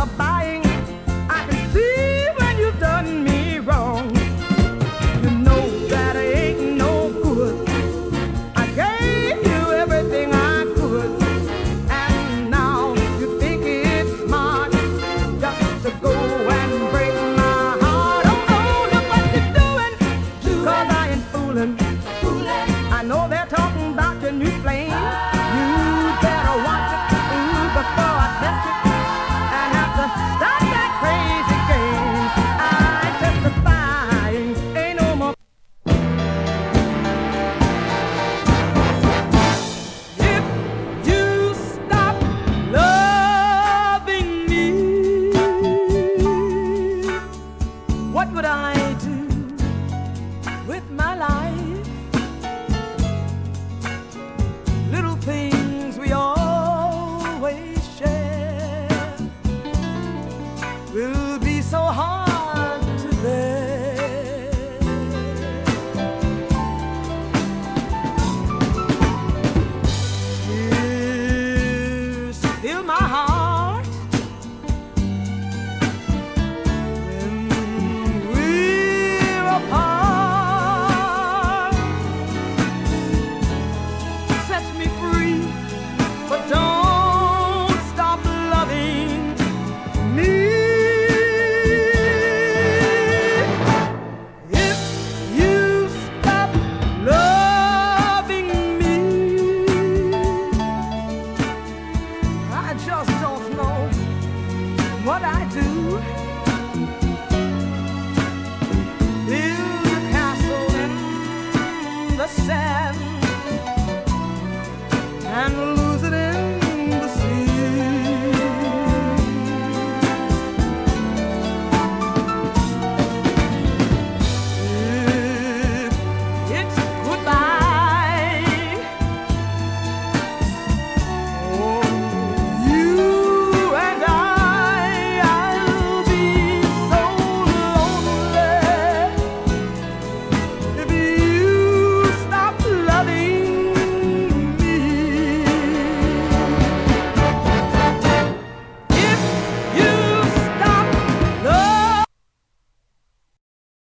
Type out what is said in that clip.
alibi. I can see when you've done me wrong. You know that I ain't no good. I gave you everything I could, and now you think it's smart just to go and break my heart. Oh, oh, look what you're doing, 'cause I ain't fooling. I know they're talking about your new flame. You better watch it before I test it and have to stop that crazy game. I'm testifying, ain't no more. If you stop loving me, what would I do with my life? Little things we always share will be so hard to bear. Tears fill my heart when we're apart. Set me free, but don't stop loving me. If you stop loving me, I just don't know what I do.